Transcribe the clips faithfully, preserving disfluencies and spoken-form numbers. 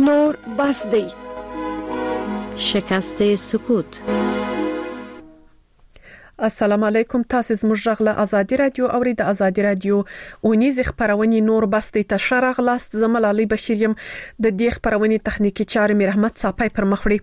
نور بس دی. شکست سکوت. السلام علیکم، تاسو زموږ غږ له ازادي رادیو اوري. د ازادي رادیو اونیز خبرونه نور بس دی تشرغ لاست زملالي بشیریم د دې خبرونه تخنیکی چارې مې رحمت صاحب پر مخړي.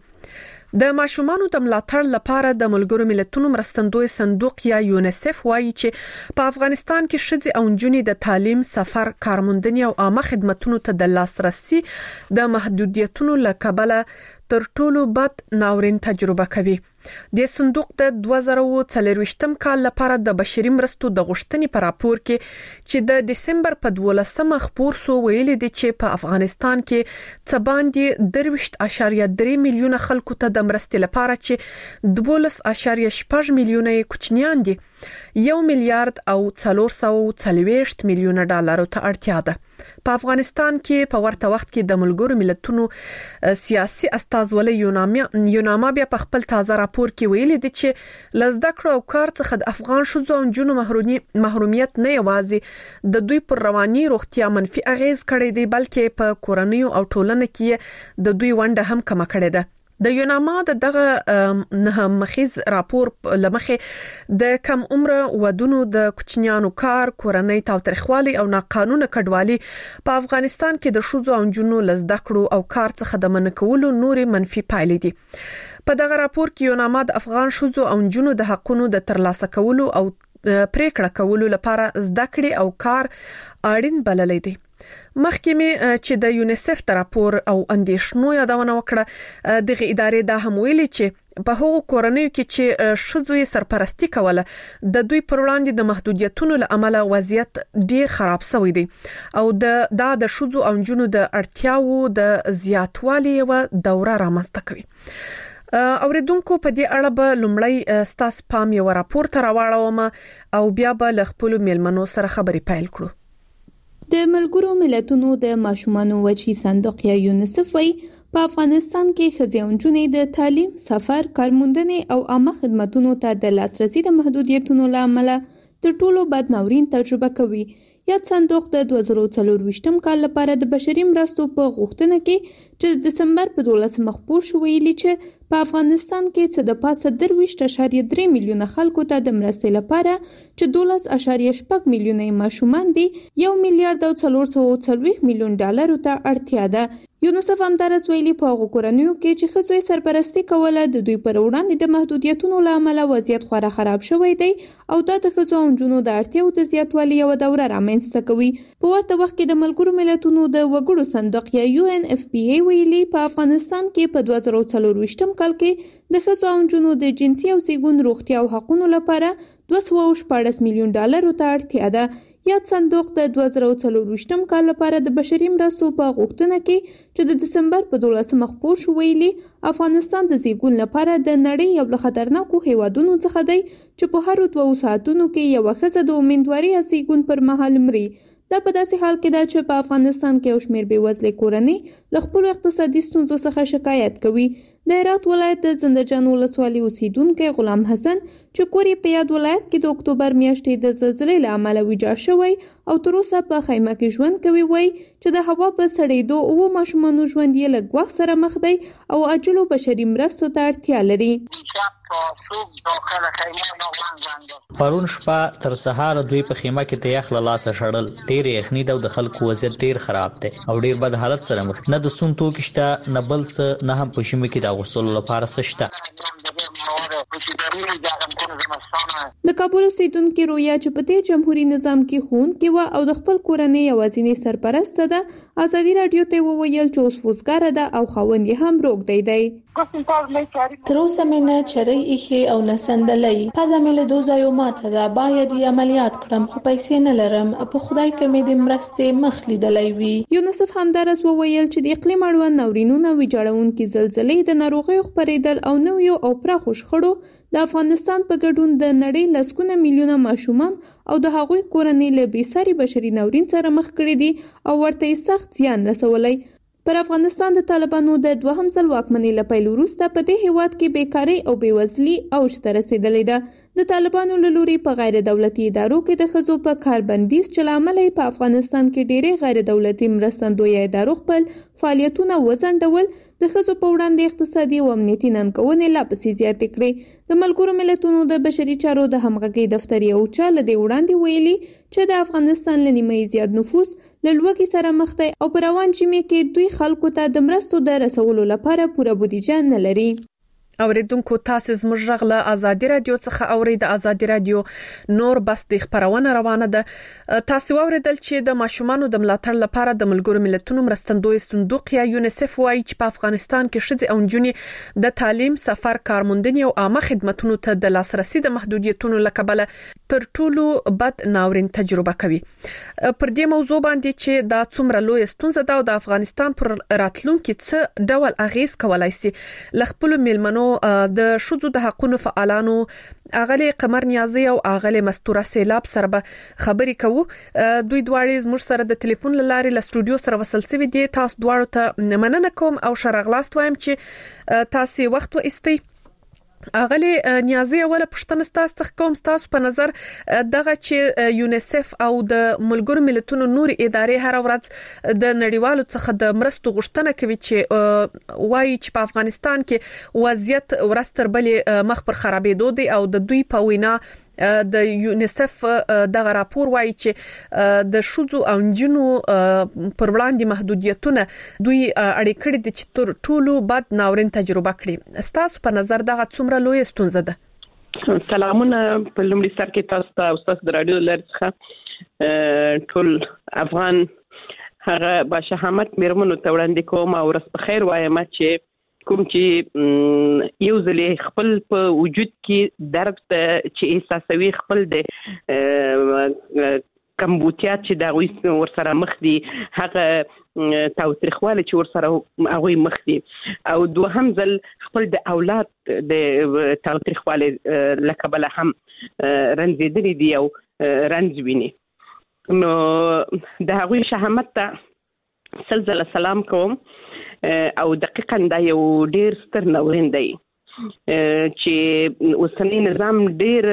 د ماشومانو د ملاتړ لپاره د ملګرو ملتونو مرستندوی صندوق یا یونیسف وایي چې په افغانستان کې ښځې او نجونې د تعلیم، سفر، کارموندنې او عامه خدماتو ته د لاسرسي د محدودیتونو له کبله تر ټولو بد ناورین تجربه کوي. د صندوق د دوه زره څلرويشتم کال لپاره د بشري مرستو د غوښتنې په راپور کې چې د دسمبر په دولسمه خبر سو ویل دي چې په افغانستان کې څه باندې درويشت اشاریه درې میلیونه خلکو ته د مرستې لپاره چې دولس اشاریه شپږ میلیونه کوچنیان دي، یو میلیارډ او څلور سوه څلوېښت میلیونه ډالر ته اړتیا ده. په افغانستان کې په ورته وخت کې د ملګرو ملتونو سیاسي استازولۍ یوناما بیا په خپل تازه راپور کې ویلي دي چې لزده کړو او کار څخه د افغان شوزو او جنو محرومیت نه یوازې د دوی پر رواني روغتیا منفي اغیز کړی دی، بلکې په کورنۍ او ټولنه کې د دوی ونډه هم کم کړې ده. د یوناما د دغه نه مخیز راپور لمخې د کم عمر ودونو، د کوچنیانو کار، کورنۍ تاوتریخوالي او ناقانونه کډوالي په افغانستان کې د شوزو او جنو لزده کړو او کار څخه د منکولو نوري منفي پایلې دي. په دغه راپور کې یوناما د افغان شوزو او جنو د حقونو د ترلاسه کولو او پریکړه کولو لپاره زده کړې او کار اړین بللې دي. محکمه چې د یونیسف د راپور او اندیشنو یادونه وکړه، دغه ادارې دا هم ویلي چې په هغو کورنیو کې چې ښځو سرپرستی کوله د دوی پر وړاندې د محدودیتونو له امله وضعیت ډیر خراب شوی دی او د دا د ښځو او جنو د اړتیاو د زیاتوالي و دوره رامنځته کوي. اوریدونکو په دې اړه به لومړی ستاسو پام یو راپور ته راوړم او بیا به له خپل میلمنو سره خبرې پیل کړو. د ملګرو ملتونو د ماشومانو وچی صندوق یا یونیسف وایي په افغانستان کې ښځې او نجونې د تعلیم، سفر، کارموندنې او عامه خدماتو ته د لاسرسي د محدودیتونو له امله تر ټولو بد ناورین تجربه کوي. یاد صندوق د دوه زره څلرويشتم کال لپاره د بشري مرستو په غوښتنه کې چې د دسمبر په دولسمه خبر شو ویلي چې په افغانستان کې څه د پاسه درويشت اشاریه درې میلیونه خلکو ته د مرستې لپاره چې دولس اشاریه شپږ میلیونه ماشومان دي، یو میلیارډ او څلور سوه څلوېښت میلیون ډالر ته اړتیا ده. یونیسف همدارس ویلي په هغو کورنیو کې چې ښځو سرپرستی کوله د دوی پر وړاندې د محدودیتونو له امله وضعیت خورا خراب شوی دی او دا د ښځو او نجونو د اړتیاو د زیاتوالي یوه دوره رامنځته کوي. په ورته وخت کې د ملګرو ملتونو د وګړو صندوق یا یو ان اف پی ای ویلي په افغانستان کې په دوه زره څلرويشتم کال کې د ښځو او نجونو د جنسي او زیږون روغتیا او حقوقو لپاره دوه سوه شپاړس میلیون ډالر ته اړتیا ده. یاد صندوق د دوه زره څلرويشتم کال لپاره د بشري مرستو په غوښتنه کې چې د دسمبر په دولسمه خبر شو ویلي افغانستان د زیږون لپاره د نړۍ یو له خطرناکو هیوادونو څخه دی چې په هر دوه ساعتونو کې یو ښځه د امیندواري یا زیږون پر مهال مري. دا په داسې حال کې ده چې په افغانستان کې یو شمېر بېوزلې کورنۍ له خپلو اقتصادي ستونزو څخه شکایت کوي. د هرات ولایت د زندهجان ولسوالۍ اوسیدونکی غلام حسن چې کور یې په یاد ولایت کې د اکتوبر میاشتې د زلزلې له امله ویجاړ شوی او تر اوسه په خیمه کې ژوند کوي، وایي چې د هوا په سړېدو اووه ماشومانو ژوند یې له ګواښ سره مخ دی او عاجلو بشري مرستو ته اړتیا لري. پرون شپه تر سهار دوی په خیمه کې د یخ له لاسه شړل، ډېر یخني ده او د خلکو وضعیت ډېر خراب دی او ډېر بد حالت سره مخ، نه د سون توکي شته، نه بل څه، نه هم په ژمي کې د اغوستلو لپاره څه شته. د کابل اوسیدونکې رویا چې په دې جمهوریت نظام کې ښوونکې وه او د خپل کورنۍ یوازینۍ سرپرسته ده، ازادي راډیو ته وویل چې اوس وزګاره ده او خاوند یې هم روږدی دی. تر اوسه مې نه چرۍ ایښې او نه سندلۍ، پزه مې له دوه ځایو ماته ده، باید یې عملیات کړم خو پیسې نه لرم، په خدای که مې د مرستې مخ لیدلی وي. یونیسف همدارس وویل چې د اقلیم اړوند ناورینونه، ویجاړونکي زلزلې، د ناروغیو خپرېدل او نویو او پراخو شخړو د افغانستان په ګډون د نړۍ لسګونه میلیونه ماشومان او د هغوی کورنۍ له بېساري بشري ناورین سره مخ کړي دي او ورته یې سخت زیان رسولی. پر افغانستان د طالبانو د دوهم ځل واکمنۍ له پیل وروسته په دې هیواد کې بیکاري او بېوزلي اوج ته رسېدلې ده. د طالبانو له لوري په غیر دولتي ادارو کې د ښځو په کاربندیز چې له امله په افغانستان کې ډېرې غیر دولتي مرستندویه ادارو خپل فعالیتونه وځنډول، د ښځو په وړاندې اقتصادي او امنیتي ننګونې لا پسې زیاتې کړې. د ملګرو ملتونو د بشري چارو د همغږۍ دفتر یو چا له دې وړاندې ویلي چې د افغانستان له نیمایي زیات نفوس له لوږې سره مخ دی او په روان ژمي کې دوی خلکو ته د مرستو د رسولو لپاره پوره بودیجه نه لري. اوریدونکو تاسو زموږ غږ له آزادي رادیو څخه اورئ. د آزادي رادیو نور بس د خبرونه روانه ده. تاسو اوریدل چې د ماشومانو د ملاتړ لپاره د ملګرو ملتونو مرستندوی صندوق یا یونیسف وايي چې په افغانستان کې ښځې او نجونې د تعلیم، سفر، کارموندنې او عامه خدماتو ته د لاسرسي د محدودیتونو له کبله تر ټولو بد ناورین تجربه کوي. پر دې موضوع باندې چې دا څومره لوی ستونزه ده او د افغانستان پر راتلونکي څه ډول اغیز کولای شي، لخپل میلمنو د شذو د حقوقو فعالانو اغلی قمر نیازی او اغلی مستوره سیلاب سره به خبرې کوو. دوی دواړه زموږ سره د ټلیفون لارې له سټوډیو سره وصل شوي دي. تاسو دواړو ته مننه کوم او شرغلاست وایم چې تاسو وخت و استي. اغلی نیازی اوله پښتنه تاسو څخه کوم تاسو په نظر دغه چې یونیسف او د ملګرو ملتونو نور ادارې هر ورځ د نړیوالو څخه د مرستو غوښتنه کوي چې وایي چې په افغانستان کې وضعیت ورستر بلې مخ پر خرابېدو دی او د دوی په وینا د یونیسف دغه راپور وایي چې د شذو او نجونو پر وړاندې محدودیتونه دوی اړې کړې دي چې تر ټولو بد ناورین تجربه کړي. ستاسو په نظر دغه څومره لوی ستونزه ده؟ سلامونه په لومړي سر کې تاسو ته او تاسو د رادیو لرڅخه ټول افغان هغه باشهامت میرمنو ته وړاندې کوم او ورځ په خیر وایم چې کوم چې یو ځلې خپل په وجود کې درد چې احساسوي خپل د کمبوتیا چې دا وي ورسره مخ دي هغه تاوتریخواله چې ورسره هغه مخ دي او دوهم ځل خپل د اولاد د تاوتریخواله لکبله هم رنځېدلې دي او رنځ ویني. نو د هغه شهامت ته سلسله سلام کوم او دقیقاً دا یو ډیر ستر ناورین دی چې اوسنی نظام ډیر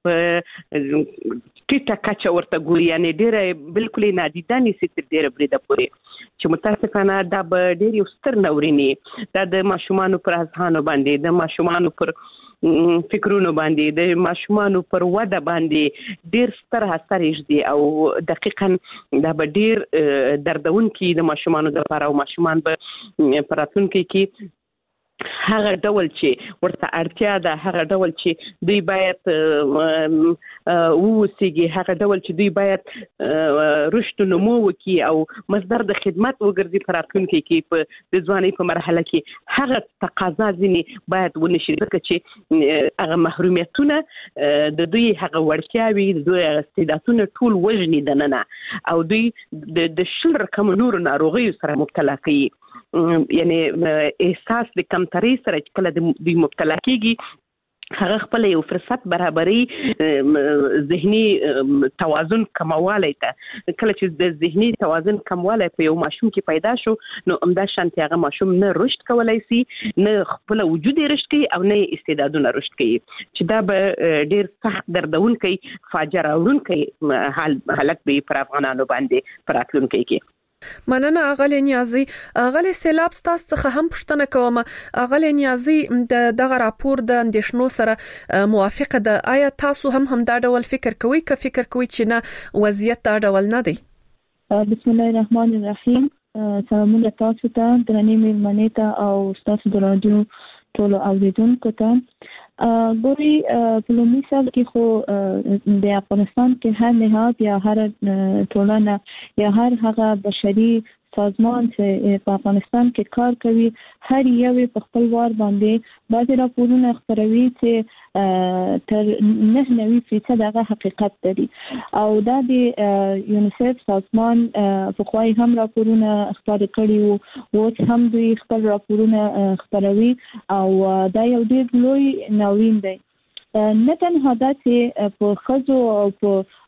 ټیټه کچه ورته ګوري، یعنی ډیر بالکل نادیده نیسي تر ډیره بریده پورې چې متاسفانه دا به ډیر یو ستر ناوریني دا د ماشومانو پر اذهانو باندې، د ماشومانو پر فکرونو باندې، د ماشومانو پر وده باندې ډیر ستر اثر یږدي او دقیقاً دا به ډیر دردونکي د ماشومانو لپاره او ماشومان به په راتلونکي کې هغه ډول چې ورته اړتیا ده، هغه ډول چې دوی باید ووسیږي، هغه ډول چې دوی باید رشد و نمو وکړي او مصدر د خدمت وګرځي په راتلونکي کې په د ځوانۍ په مرحله کې هغه تقاضا ځینې باید ونشي، ځکه چې هغه محرومیتونه د دوی هغه وړتیاوې د دوی هغه استعدادونه ټول وژني دننه او دوی د شل رقم نورو ناروغیو سره مبتلا کوي. یعنی احساس د کمترۍ سره چې کله د دوی مبتلا کېږي هغه خپل یو فرصت برابري ذهني توازن کموالی ته کله چې د ذهني توازن کموالی په یو ماشوم کې پیدا شو نو همدا شانتي هغه ماشوم نه رشد کولای شي، نه خپل وجود رشد کوي او نه استعدادونه رشد کوي چې دا به ډیر سخت دردونکي فاجعه راوړونکي حالت به پر افغانانو باندې پر راتلونکي کې. مننه اغلی نیازی. اغلی سیلاب تاسو څخه هم پوښتنه کوم. اغلی نیازی د دغه راپور د اندېښنو سره موافقه ده. آیا تاسو هم هم دا ډول فکر کوئ که فکر کوئ چې نه وضعیت دا ډول نه دی؟ بسم الله الرحمن الرحیم. سلامونه تاسو ته، درنې میلمنې ته او تاسو د رادیو ټولو اوریدونکو ته. ګوري په لومړي سر کې خو د افغانستان کې هر نهاد یا هر ټولنه یا هر هغه بشري سازمان چې په افغانستان کې کار کوي هر یو په خپل وار باندې بعضې راپورونه خپروي چې تر نه نوي فیصد هغه حقیقت لري او دا د یونیسف سازمان پخوای هم راپورونه خپاره کړي وو، اوس هم دوی خپل راپورونه خپروي او دا یو ډېر لوی ناورین دی. نه تنها دا چې په ښځو او په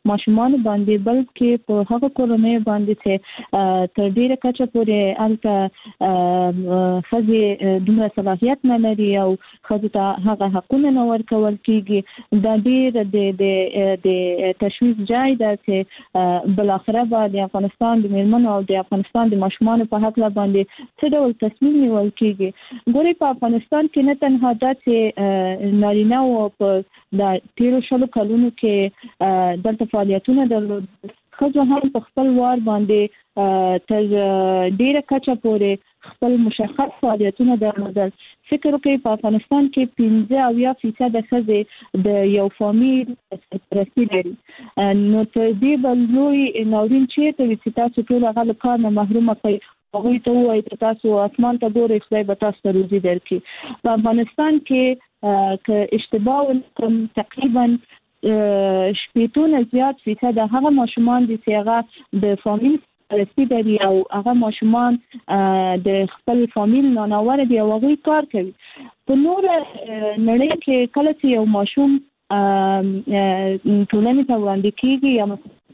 ماشومان باندې بلکې په هغه کورنۍ باندې چې تر ډیره کچه پورې الته خزي دومره صلاحیت نه لري او خزي ته هغه حقونه نه ورکول کیږي د ډیر د د تشویش ځای ده چې بل اخره د افغانستان د میرمنو او د افغانستان د ماشومان په حق لا باندې څه ډول تصمیم نیول کیږي. ګوري په افغانستان کې نه تنها د چې نارینه او په د تیرو شلو کلونو کې دلته فعالیتونه درلود، خو هم په خپل وار باندې تر ډیره کچه پورې خپل مشخص فعالیتونه درلودل. فکر وکړئ په افغانستان کې پنځه اویا فیصد ښځې د یو فامیل سرپرستي لري، نو تر دې بل لوی ناورین چیرته وي چې تاسو ټول هغه له کار نه محرومه کړئ، هغوی ته ووایي چې تاسو اسمان ته ګورئ، خدای به تاسو ته روزي درکړي. په افغانستان کې که اشتباه ونکړم تقریبا شپېتونه زیات فیصد هغه ماشومان دي چې هغه د فامیل سرپرستي لري او هغه ماشومان د خپل فامیل ناناوره دي او هغوی کار کوي. په نور نړۍ کې کله چې یو ماشوم ټولنې ته وړاندې کیږي یا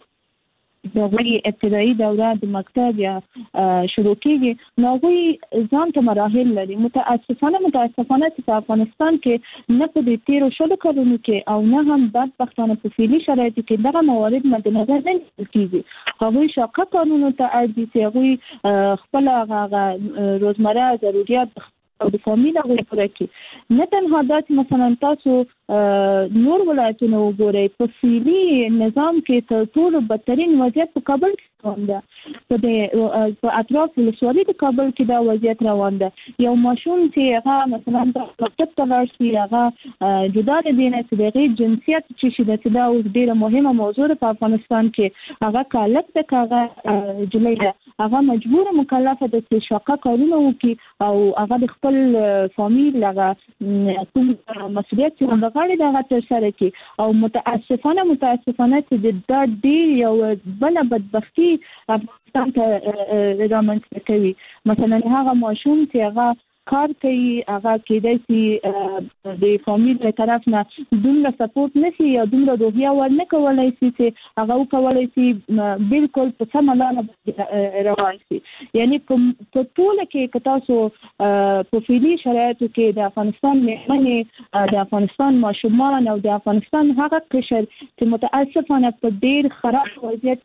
دغه ابتدایي دوره د مکتب یا شروع کیږي، نو هغوی ځان ته مراحل لري. متاسفانه متاسفانه چې په افغانستان کې نه په دې تیرو شلو کلونو کې او نه هم بدبختانه په فعلي شرایطو کې دغه موارد مد نظر نه نیول کیږي. هغوی شاقه قانونو ته اړ دي چې هغوی خپل هغه روزمره ضرورت او د فامیل هغوی پوره کړي. نه تنها دا چې مثلا تاسو نور ولایتونه وګورئ، په فعلي نظام کې تر ټولو بدترین وضعیت په کابل کې روان ده. په د په اطراف ولسوالۍ د کابل کې دا وضعیت روان ده. یو ماشوم چې هغه مثلا مکتب ته لاړ شي، هغه جدا د دې نه چې د هغې جنسیت چې شي ده، دا اوس ډېره مهمه موضوع ده په افغانستان کې. هغه کالک ده که هغه جلۍ ده، هغه مجبوره مکلفه ده چې شاقه کارونه وکړي او هغه د خپل فامیل هغه کوم مسؤلیت چې هغه غواړي د هغه ترسره کړي. او متاسفانه متاسفانه چې دا ډېر یو بله بدبختي افغانستان ته رامنځته کوي. مثلا هغه ماشوم چې هغه کار کوي، هغه کېدای شي د فامیل له طرف نه دومره سپورټ نشي یا دومره روحیه ورنه کولی شي چې هغه وکولی شي بالکل په سمه لاره روان شي. یعنی په ټوله کې که تاسو په فعلي شرایطو کې د افغانستان میرمنې، د افغانستان ماشومان او د افغانستان هغه قشر چې متاسفانه په ډېر خراب وضعیت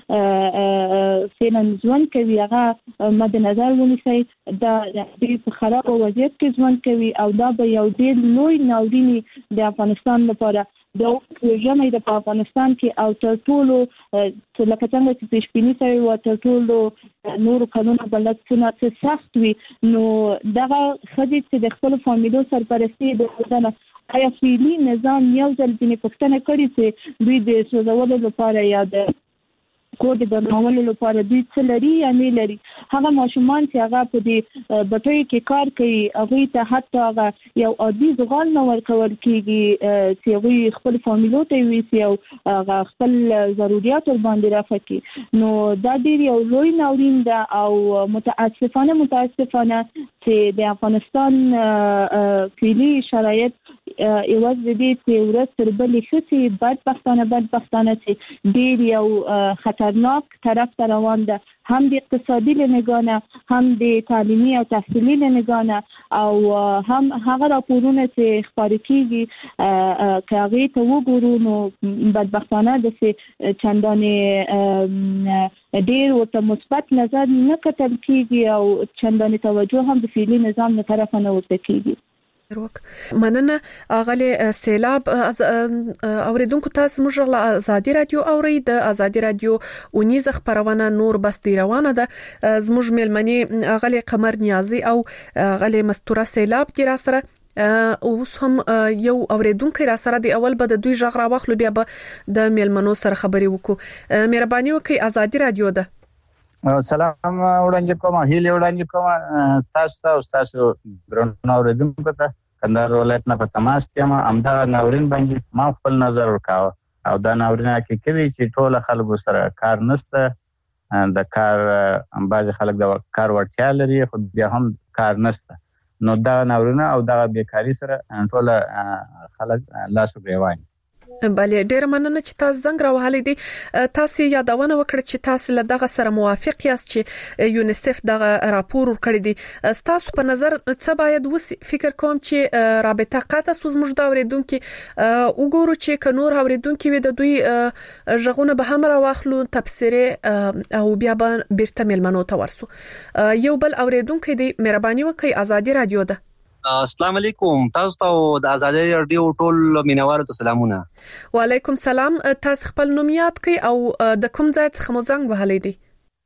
کې فعلا ژوند کوي، هغه مد نظر ونیسئ. دا ډېر خراب وضعیت کې ژوند کوي او دا به یو ډېر لوی ناورین د افغانستان لپاره د ژمي د په افغانستان کې او تر ټولو لکه څنګه چې پیشبیني شوې وه تر ټولو نورو کلونو به لږ څه سخت وي. نو دغه ښځې چې د خپلو فامیلو سرپرستي درلودله، آیا فعلي نظام یو ځل ځینې پوښتنه کړې چې دوی د سوځولو لپاره یا د کور د ګرمولو لپاره دوی څه لري یا نه لري؟ هغه ماشومان چې هغه په دې بټیو کې کار کوي، هغوی ته حتی هغه یو عادي زغال نه ورکول کېږي چې هغوی خپل فامیلو ته یوسي او هغه خپل ضروریات ورباندې رفع کړي. نو دا ډېر یو لوی ناورین ده او متاسفانه متاسفانه چې د افغانستان فعلي شرایط یوازې د دې چې ورځ تر بلې ښه شي، بدبختانه بدبختانه چې ډېر یو خطرناک طرف ته روان ده، هم د اقتصادي له نګاه نه، هم د تعلیمي او تحصیلي له نګاه نه، او هم هغه راپورونه چې خپاره کېږي که هغې ته وګورو نو بدبختانه داسې چندانې ډېر ورته مثبت نظر نه کتل کېږي او چندانې توجه هم د فعلي نظام له طرفه نه ورته کېږي. مننه اغلی سیلاب. اوریدونکو تاسو موږ له ازادي رادیو اوري د ازادي رادیو اونیز خبرونه نور بس دی روانه ده. زموږ ملمنې اغلی قمر نیازي او اغلی مستوره سیلاب کی را سره اوس هم یو اوریدونکو را سره دی. اول به د دوی ژغ را واخلو بیا به د ملمنو سره خبري وکړو. مهرباني وکړئ، ازادي رادیو ده. سلام وړاندې کوم، هیله وړاندې کوم تاسو ته او تاسو ګرانو اوریدونکو ته. کندهار ولایت نه په تماس کې ما امدا ناورین باندې ما خپل نظر ورکاوه او دا ناورین کې کوي چې ټول خلکو سره کار نشته، د کار بعض خلک د کار ورتیا لري خو بیا هم کار نشته. نو دا ناورین او دا بیکاری سره ټول خلک لاس ګریوان. بله ډیر مننه چې تاسو زنګ راوهلې دي. تاسو یادونه وکړه چې تاسو له دغه سره موافق یاست چې یونیسف دغه راپور ورکړی دی. تاسو په نظر څه باید وسی؟ فکر کوم چې رابطه قاطع سوزمږ دا اوریدونکو وګورو چې کنور اوریدونکو وي د دوی ژغونه به هم راوخلو تفسیره او بیا به بیرته ملمنو ته ورسو. یو بل اوریدونکو دی مهرباني وکړئ. آزادي رادیو ده. السلام علیکم. تاسو ته د آزادي رادیو ټول مینوالو ته سلامونه. وعلیکم سلام. تاسو خپل نوم یاد کړئ او د کوم ځای څخه مو زنګ وهلی دی؟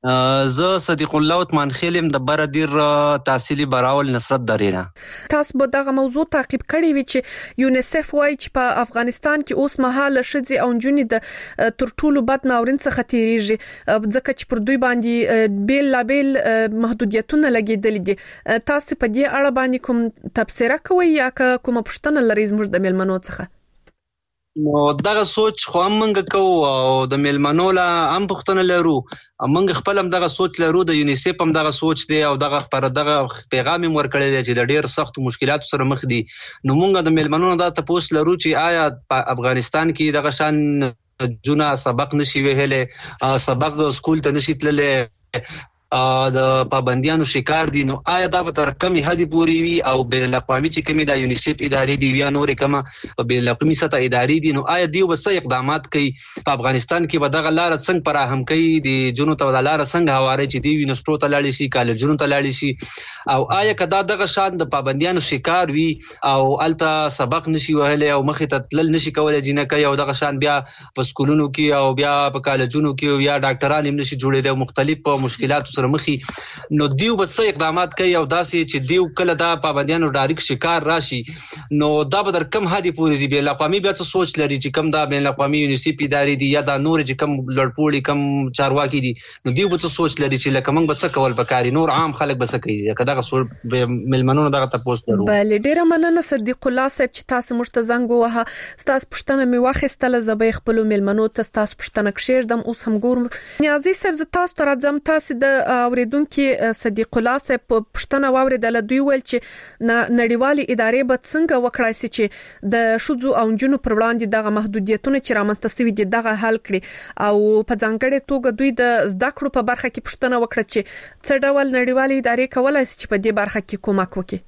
زه صدیق الله عثمان خیلم د بردیر تحصیلی براول نصرت درینا. تاسو به دغه موضوع تعقیب کړی وی چې یونیسف وايي چې په افغانستان کې اوس مهاله شذي او جنې د تر ټولو بد ناورین څخه تیریږي ځکه چې پر دوی باندې بیل لا بیل محدودیتونه لګیدل دي. تاسو په دې اړه باندې کوم تبصره کوي یا کوم پښتنه لري زموږ د ملمنو څخه؟ نو دغه سوچ خو موږ کوو او د ملمنو لا هم پښتنه لرو. موږ خپل هم دغه سوچ لرو. د یونیسف هم دغه سوچ دی او دغه پر دغه پیغام هم ورکړی دی چې د ډیر سخت مشکلاتو سره مخ دي. نو موږ د ملمنو دا تاسو لرو چې آیا په افغانستان کې دغه شان جنا سبق نشي ویلې، سبق سکول ته نشي تللې، د پابندیانو شکار دي. نو آیا دا به تر کمی حد پوري وي او بین الاقوامي چې کومې د یونیسف ادارې دی یا نور کومه بین الاقوامي سطح ادارې دي، نو آیا دی وسه اقدامات کوي په افغانستان کې به دغه لار څنګه پراهم کوي، د جنو ته د لار څنګه هواره چې دی یونیورسيټو ته لاړ شي، کالجونو ته لاړ شي، او آیا کدا دغه شان د پابندیانو شکار وي او الته سبق نشي وهله او مخې ته تلل نشي کولای جنہ کوي او دغه شان بیا په سکولونو کې او بیا په کالجونو کې یا ډاکټران هم نشي جوړېدل، مختلف مشکلات مخي. نو دیو بس اقدامات کوي او داسې چې دیو کله دا پابندیانو ډایرک شکار راشي، نو دا به در کم هدي پورې دی بین الاقوامي بیا څه سوچ لري چې کم دا بین الاقوامي یونیسف ادارې دي یا دا نور چې کم لړپوړي کم چارواکي دي، نو دیو به څه سوچ لري چې لکه موږ بس کول پکاري نور عام خلک بس کوي کدا غسول ملمنونو دغه تاسو لرو. بله ډیره مننه صدیق الله صاحب چې تاسو مشته زنګ وها. تاسو پښتنه می واخستله زبې خپل ملمنو ته تاسو پښتنه کښیردم اوس هم ګورم. نیازي صاحب تاسو تر ځم تاسو د اوریدونکو صدیق الله صاحب پښتنه واوریدل دوی ویل چې نړیوالي ادارې به څنګه وکړای شي چې د شذو او جنو پر وړاندې دغه محدودیتونه چې رامنځته شوي دي دغه حل کړي، او په ځانګړي توګه دوی د زده کړو په برخه کې پښتنه وکړه چې څه ډول نړیوالي ادارې کولای شي چې په دې برخه کې کومک وکړي.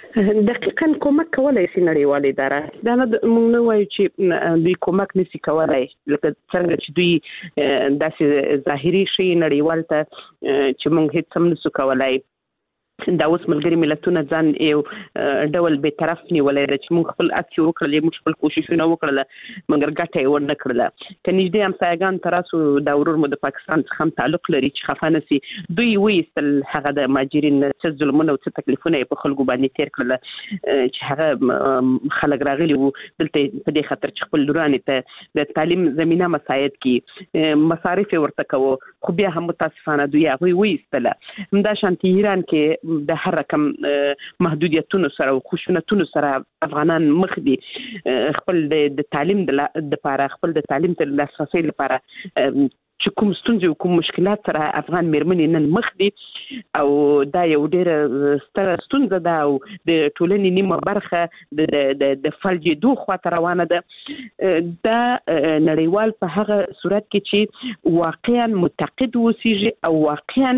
دقیقاً کومک کولای شي نړیوالې ادارې. دا نه موږ نه وایو چې دوی کومک نشي کولای، لکه څنګه چې دوی داسې ظاهري شي نړیوال ته چې موږ هیڅ هم نشو کولای. دا اوس ملګری ملتونه ځان یو ډول به طرف نیولای چې موږ خپل اکټ وکړل، موږ خپل کوششونه وکړل مګر ګټه یې ورنه کړله. کنيږي هم سایګان تراسو د ورور مو د پاکستان څخه هم تعلق لري چې خفانه سي دوی وېستل هغه د ماجرین څه ظلمونه او څه تکلیفونه په خلکو باندې تیر کړل چې هغه خلک راغلي وو دلته په دې خاطر چې خپل لورانې ته د تعلیم زمينه مساعد کی مصارف ورته کوو، خو بیا هم متاسفانه دوی هغه وېستل. همدا شانتي ایران کې د هر رقم محدودیتونو سره او خشونتونو سره افغانان مخ دي خپل د تعلیم د لپاره، خپل د تعلیم تر لاسرسي لپاره چې کوم ستونزې او کوم مشکلات سره افغان مېرمنې نن مخ دي، او دا یو ډېره ستره ستونزه ده او د ټولنې نیمه برخه د د فلجېدو خواته روانه ده. دا نړیوال په هغه صورت کې چې واقعا متقد اوسېږي او واقعا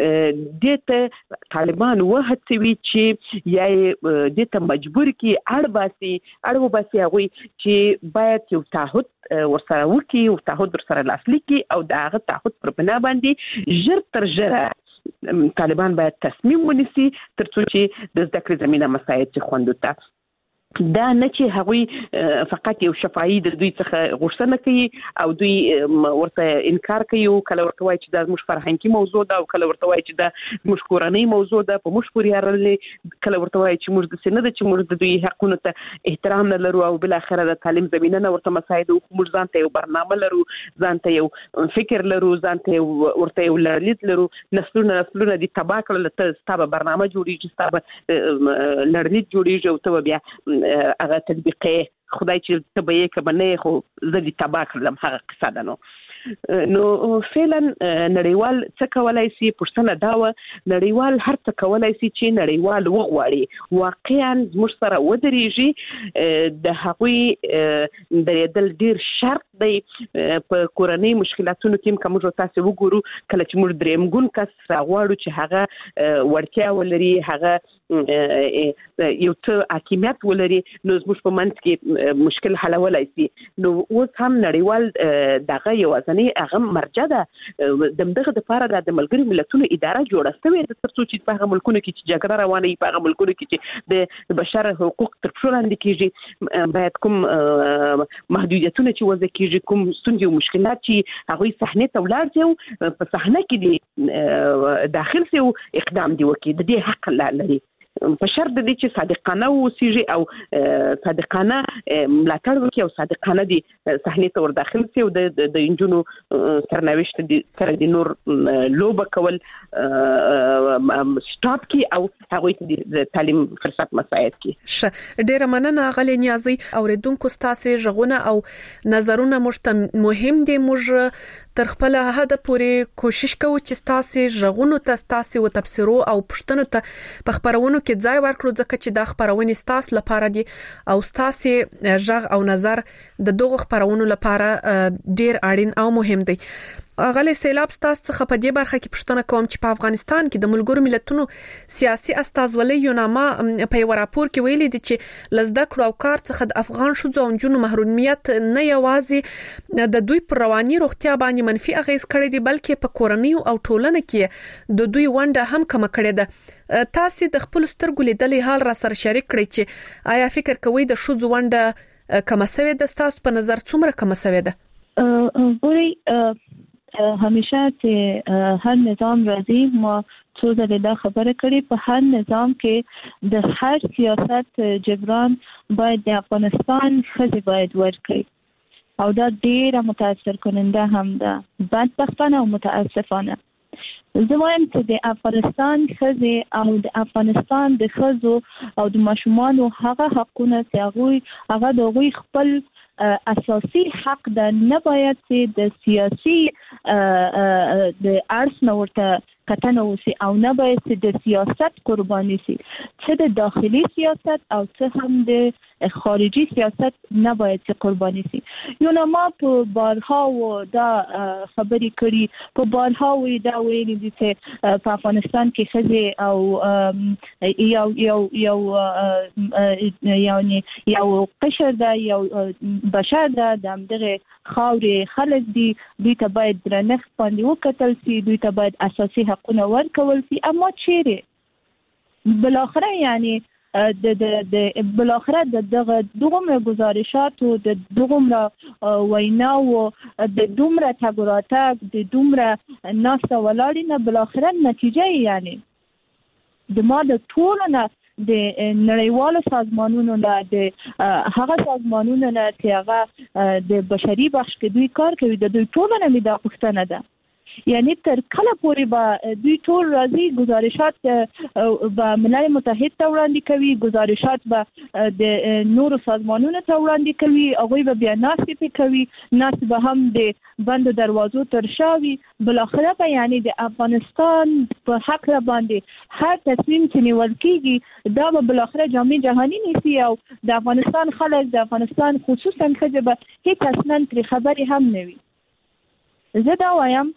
دې ته طالبان وهڅوي چې یا دې ته مجبور کړي اړ باسي اړ وباسي هغوی چې باید یو تعهد ورسره وکړي او تعهد ورسره لاسلیک کړي او د هغه تعهد پر بنا باندې ژر تر ژره طالبان باید تصمیم ونیسي ترڅو چې د زده کړې زمينه مساعد چې خوندو ته دا نه چې هغوی فقط یو شفاهي د دوی څخه غوښتنه کوي او دوی ورته انکار کوي او کله ورته وایي چې دا زموږ فرهنګي موضوع ده او کله ورته وایي چې دا زموږ کورنۍ موضوع ده په موږ پورې اړه، کله ورته وایي چې موږ داسې نه ده چې موږ د دوی حقونو ته احترام نه لرو او بالاخره د تعلیم زمینه نه ورته مساعد او موږ ځان ته یو برنامه لرو، ځان ته یو فکر لرو، ځان ته ورته یو لړلید لرو، نسلونه نسلونه دي تبا کړل ته ستا به برنامه جوړیږي، ستا به لړلید جوړیږي او ته بیا هغه تطبیقي خدای چې ته به یې که به نه خو زه دې تباه کړلم هغه قصه ده. نو نو فعلا نړیوال څه کولای شي پښتنه داوه نړیوال هر څه کولای شي چې نړیوال وغواړي واقعا موږ سره ودرېږي د هغوی درېدل ډیر شرط دی په کورنۍ مشکلاتونو کې کوم څه تاسو وګورو کله چې موږ دریم ګون کس راغواړو چې هغه وړتیا ولري هغه یو څه حکمیت ولري نو زموږ په منځ کې مشکل حلولای شي نو اوس هم نړیوال دغه یو ځنی هغه مرجع ده دغه د پاره د ملګري ملتونو اداره جوړه شوې ده ترڅو چې په هغه ملکونو کې چې جګړه روانه وي په هغه ملکونو کې چې د بشر حقوق تر پښو لاندې کیږي باید کوم محدودیتونه چې وضع کیږي کوم ستونزې او مشکلات چې هغه صحنه ته ولاړ دي په صحنه کې دي داخل سي او اقدام دی وکړي د دې حق لري په شرط دي چې صادقانه اوسېږي او صادقانه ملاتړ وکړي او صادقانه دي صحنه ته ور داخل سي او د د انجونو سرنوشت دي سره د نور لوبه کول سټاپ کی او هغه ته د تعلیم فرصت مساعد کی ډیره مننه غلي نیازي اوریدونکو ستاسو ژغونه او نظرونه مشته مهم دي موږ تر خپل هدا پورې کوشش کوو چې تاسو ژغونو ته تاسو او تفسیرو او پښتنو ته په خبرونو کې ځای ورکړو ځکه چې دا خبرونه تاسو لپاره دي او تاسو ژغ او نظر د دغه خبرونو لپاره ډیر اړین او مهم دي غلي سیلاب تاسو څخه په دې برخه کې پښتنه کوم چې په افغانستان کې د ملګرو ملتونو سیاسي استازولۍ یونامه په یو راپور کې ویلي دي چې لزده کړو او کار څخه د افغان شوزو او جنو محرومیت نه یوازې د دوی پر رواني روغتیا باندې منفي اغیز کړی دي بلکې په کورنۍ او ټولنه کې د دوی ونده هم کم کړی ده تاسو د خپل سترګو لیدلې حال را سره شریک کړئ چې آیا فکر کوئ د شوزو ونده کم سوي د تاسو په نظر څومره کم سوي ده ګوري همیشه چې هر نظام راځي ما څو ځله دا خبره کړې په هر نظام کې د هر سیاست جبران باید د افغانستان خځې باید ورکړي او دا ډېر متاثر کننده هم ده بدبختانه او متاسفانه زه وایم چې د افغانستان خځې او د افغانستان د ښځو او د ماشومانو هغه حقونه چې هغه هغه د هغوی خپل اساسي حق ده نه باید چې د سیاسي د ارس نو ورته کتنه وسی او نه باید چې د سیاست قرباني شي چې د داخلي سیاست او چې هم د خارجي سیاست نه باید چې قرباني شي یو نه ما په بارها و دا خبرې کړي په بارها و دا ویلي دي چې په افغانستان کې خځې او یو یو یو یعنی یو قشر ده یو بشر ده د دغه خاورې خلک دي دوی ته باید درنښت باندې وکتل شي دوی ته باید اساسي حقونه ورکول شي اما چیرې بالاخره یعنی د د د بالاخره د دغه دومره گزارشات او د دومره وینا او د دومره تګوراتک د دومره ناس ولاړ نه بالاخره نتیجه یعنی د ما د ټولنه د نړیوالو سازمانونو نه د هغه سازمانونو نه چې هغه د بشري بخش کې دوی کار کوي د دوی ټولنه مې د پښتنه ده یعنی تر کله پورې به دوی ټول راځي گزارشات به ملل متحد ته وړاندې کوي گزارشات به د نورو سازمانونو ته وړاندې کوي هغوی به بیا ناستې پې کوي ناست به هم د بندو دروازو تر شا وي بالاخره به یعنی د افغانستان په حق باندې هر تصمیم چې نیول کېږي دا به بالاخره جامع جهاني نیسي او د افغانستان خلک د افغانستان خصوصا ښځې به هېڅ اصلا ترې خبرې هم نه وي زه دا وایم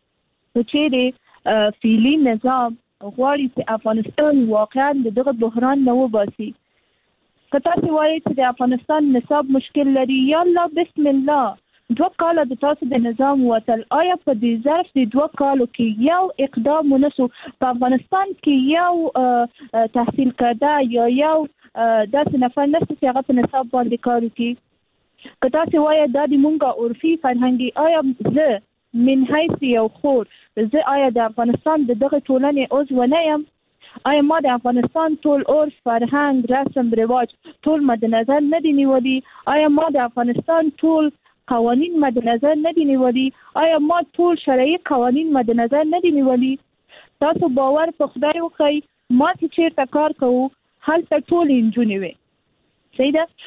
چې فعلی نظام غواړي چې افغانستان واقعا دغه بحران نه وباسي که تاسو وایئ چې د افغانستان نصاب مشکل لري یا الله بسم الله دوه کاله د تاسو د نظام وتل آیا په دې ظرف د دوه کالو کې یو اقدام ونسو په افغانستان کې یو تحصیل کرده یا یو داسې نفر نشته چې هغه په نصاب باندې کار وکړي که تاسو وایئ دا د مونږه عرفي فرهنګي آیا زه من حیث یو خور زه آیا د افغانستان د دغه ټولنې عضو نه یم آیا ما د افغانستان ټول عرف فرهنګ رسم رواج ټول مد نظر نه دي نیولي آیا ما د افغانستان ټول قوانین مد نظر نه دي نیولي آیا ما ټول شرعي قوانین مد نظر نه دي نیولي تاسو باور په خدای وکړئ ما چې چیرته کار کوو هلته ټول نجونې وي صحیح ده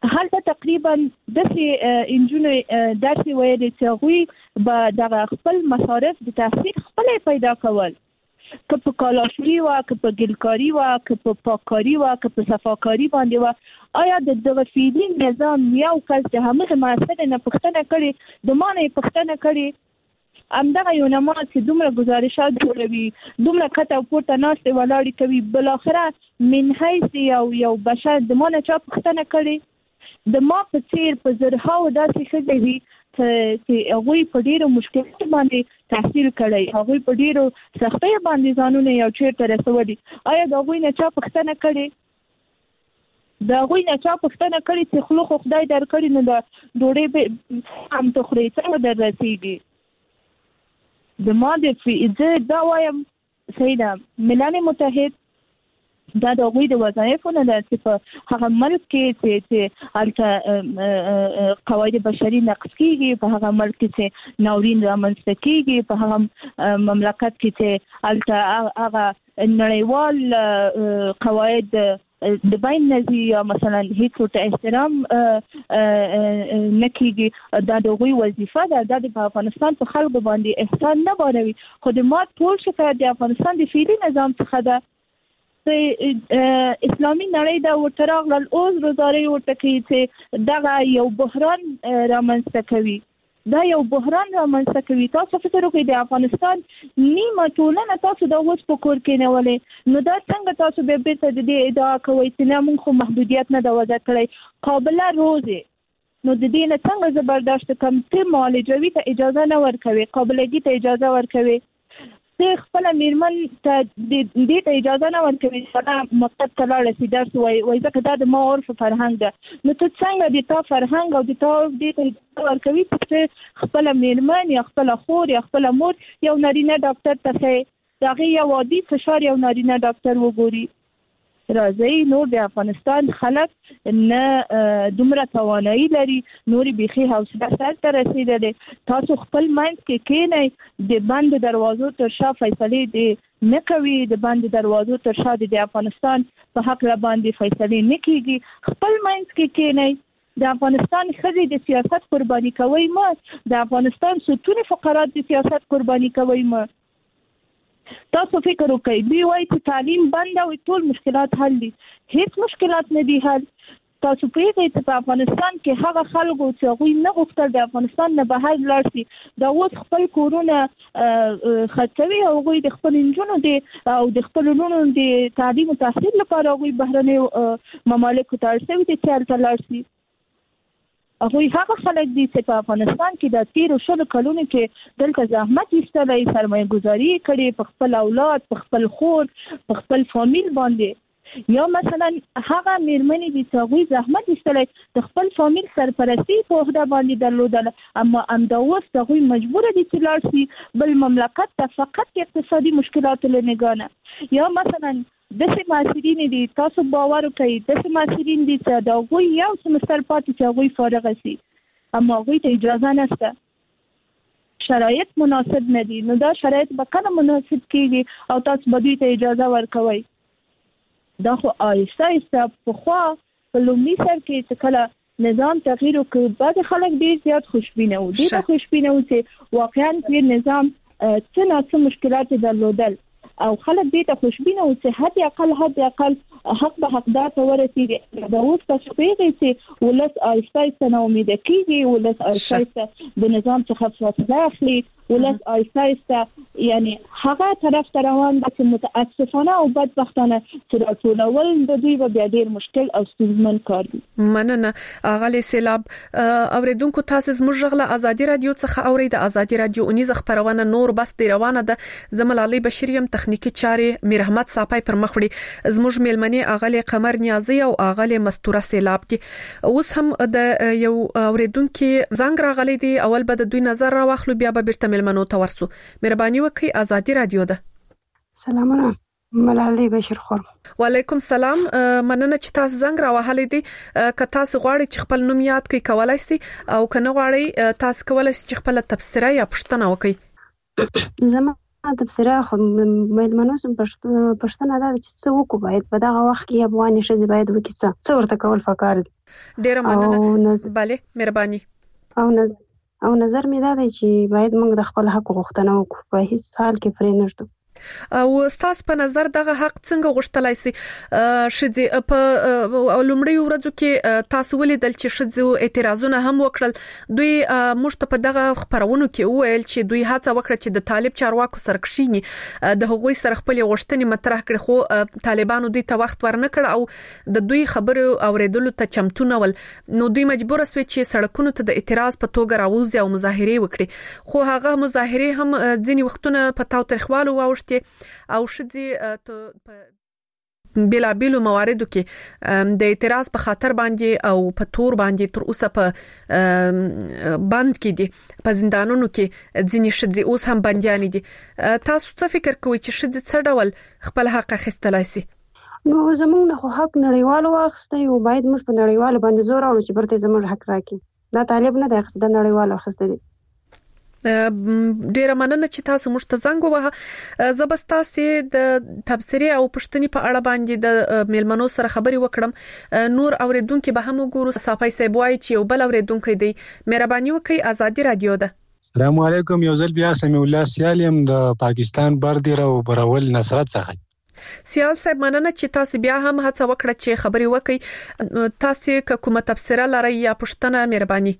هلته تقریبا د سي انجونو درسي ویلي چې غوي به د خپل مصارف د تحصیل خپل پیدا کول، که په کالاشري وا، که په ګلکاري وا، که په پاککاري وا، که په صفاکاري باندې وا. آیا د دغه فعلي نظام یو کس د همغه مؤثر نه پښتنه کړي د مانه پښتنه کړي همدغه یو نما چې دومره گزارشات جوړوي، دومره کته پورته ناشته ولاړی کوي، بل اخره من حیث یو یو بشر د مانه چا پښتنه کړي د ما په څیر په زرهاو داسې ښځې چې هغوی په ډیرو مشکلاتو باندې تحصیل کړی، هغوی په ډیرو سختیو باندې ځانونه یو چیرته رسولي. آیا د هغوی نه چا پښتنه کړي؟ د هغوی نه چا پښتنه کړي چې خلو خو خدای درکړي نو د ډوډۍ به هم ته خورې څنګه در رسېږي؟ د ما د زه دا وایم سیده ملل متحد دا د هغوی د وظایفو نه ده چې په هغه ملک کې چې هلته قواعد بشري نقض کېږي، په هغه ملک کې چې ناورین رامنځته کېږي، په هغه مملکت کې چې هلته هغه نړیوال قواعد د بین نزي یا مثلا هیڅ ته احترام نه کېږي. دا د هغوی وظیفه ده، دا د افغانستان په خلکو باندې احسان نه باروي. خو د ما ټول شکایت د افغانستان د فعلي نظام څخه ده. اسلامي نړۍ دا ورته راغلل اوس روزاري ورته کوي چې دغه یو بحران رامنځته کوي، دا یو بحران رامنځته کوي. تاسو فکر وکړئ د افغانستان نیمه ټولنه تاسو د اوس په کور کې نیولې، نو دا څنګه تاسو به بیرته د دې ادعا کوئ چې نه موږ خو محدودیت نه ده وضع کړی؟ قابله روزې نو د دې نه څنګه زه برداشت کوم؟ ته معالجوي ته اجازه نه ورکوي، قابلګي ته اجازه ورکوي، ته خپل میرمن ته دې ته اجازه نه ورکوي چې مکتب ته لاړه شي درس وایي، وایي ځکه دا د ما عرف فرهنګ ده. نو ته څنګه د تا فرهنګ او د تا دې ته اجازه ورکوي چې خپل میرمن یا خپل خور یا خپل مور یو نارینه ډاکټر ته ښایي د هغې یو عادي فشار یو نارینه ډاکټر وګوري؟ راځئ نور د افغانستان خلک نه دومره توانایي لري، نورې بیخي حوصله سر ته رسېدلې. تاسو خپل منځ کې کښېنئ، د بندو دروازو تر شا فیصلې دې نه کوي، د بندو دروازو تر شا د افغانستان په حق باندې فیصلې نه کېږي. خپل منځ کې کښېنئ، د افغانستان ښځې د سیاست قرباني کوئ مه، د افغانستان ستوني فقرات د سیاست قرباني کوئ مه. تاسو فکر وکړئ دوی وایي چې تعلیم بند او ټول مشکلات حل دي، هیڅ مشکلات نه دي حل. تاسو پوهیږئ چې په افغانستان کې هغه خلکو چې هغوی نه غوښتل د افغانستان نه بهر لاړ شي، دا اوس خپل کورونه خرڅوي او هغوی د خپل نجونو د او د خپل لونو د تعلیم او تحصیل لپاره هغوی بهرنیو ممالکو ته اړ شوي دي چې هلته لاړ شي. هغوی هغه خلک دي چې په افغانستان کې د تیرو شلو کلونو کې دلته زحمت ایستلی، سرمایه گذاري کړې په خپل اولاد، په خپل خور، په خپل فامیل باندې. یا مثلا هغه میرمنې دي چې هغوی زحمت ایستلی د خپل فامیل سرپرستی په عهده باندې درلودله، اما همدا اوس هغوی مجبوره دي چې لاړ شي بل مملکت ته فقط اقتصادي مشکلاتو له نګاه. یا مثلا داسې محصلین دي، تاسو باور وکړئ داسې محصلین دي چې د هغوی یو سمستر پاتې چې هغوی فارغه شي، اما هغوی ته اجازه نشته، شرایط مناسب نه دي. نو دا شرایط به کله مناسب کېږي او تاسو به دوی ته اجازه ورکوئ؟ دا خو آهسته آهسته پخوا په لومړي سر کې چې کله نظام تغییر وکړ بعد خلک ډېر زیات خوشبینه وو، ډېر خوشبینه وو چې واقعا دې نظام څه نه څه مشکلات درلودل او خلک دې ته خوشبینه وو چې حد اقل حد اقل حق به حقدار ته ورسېږي. دا اوس تاسو پوهېږئ چې ولس آهسته آهسته ناامیده کېږي، ولس آهسته آهسته د نظام څخه فاصله اخلي، ولس آهسته آهسته یعنی هغه طرف ته روان ده چې متاسفانه او بدبختانه چې راټولول د دوی به بیا ډېر مشکل او ستونزمن کار دی. مننه اغلی سیلاب. اوریدونکو تاسو زموږ غږ له ازادي رادیو څخه اورئ. د ازادي رادیو اونیزه خبرونه نور بس دی روانه ده. زملالي بشریم تخنیکی چارې میر احمد صاحب پر مخ وړي، زموږ میلمنې اغلی قمر نیازی او اغلی مستوره سیلاب دي. اوس هم د یو اوریدونکو زنګ راغلی دی، اول به د دوی نظر راوخلو بیا به بیرته ملمنو ته ورسو. مهرباني وکړئ، ازادي رادیو ده. سلامونه، ملالۍ بشیر خور. وعلیکم سلام. مننه چې تاسو زنګ راوهلې دي. که تاسو غواړئ چې خپل نوم یاد کړئ کولای شئ، او کنه غواړئ تاسو کولای شئ چې خپل تبصره یا پوښتنه وکړئ. زما تبصره خو مېلمنو سم پښتنه دا چې څه وکړو باید په دغه وخت کې افغاني ښځې باید وکړي څه څه ورته کول پکار دي. ډېره مننه. بله مهرباني. او نظر او نظر مې دا دی چې باید موږ د خپل حق غوښتنه وکړو، په هیڅ حال کې پرې نه ږدو. او ستاسو په نظر دغه حق څنګه غوښتلای شي شې په لومړی ورځو کې تاسو ولیدل چې شې اعتراضونه هم وکړل، دوی موږ ته په دغه خبرونو کې وویل چې دوی هڅه وکړه چې د طالب چارواکو سره کښینی د هغوی سره خپل غوښتنې مطرح کړي، خو طالبانو دوی ته وخت ورنه کړ او د دوی خبرو اوریدلو ته چمتو نه ول، نو دوی مجبور شوي چې سړکونو ته د اعتراض په توګه راوځي او مظاهره وکړي، خو هغه مظاهره هم ځینی وختونه په تاوتریخوالو واوښتي او شدي په بلابلو مواردو کې د اعتراض په خاطر باندې او په تور باندې تر اوسه په بند کې دي، په زندانونو کې ځینې شدي اوس هم بنديان دي. تاسو څه فکر کوئ چې شدي څه ډول خپل حق اخیستلای شي؟ نو زموږ د حق نړیوالو واخیستی او باید موږ په نړیوالو باندې زور راوړو چې برته زموږ حق راکړي. دا طالب نه دی اخیستی، د نړیوالو اخیستی دی. ډیره مننه چې تاسو موږ ته زنګ ووهه. زه به تاسو د تبصرې او پښتني په اړه باندې د میلمنو سره خبري وکړم. نور اوریدونکو به هم وګورو. صافي صاحب وایي چې یو بل اوریدونکو دی. مهرباني وکړئ، ازادي رادیو ده. السلام علیکم. یو ځل بیا سمي الله سیالم د پاکستان بردیر او برول نصرت څخه. سیال صاحب مننه چې تاسو بیا هم هڅه وکړه چې خبري وکړئ. تاسو کومه تبصره لرئ یا پښتنه؟ مهرباني.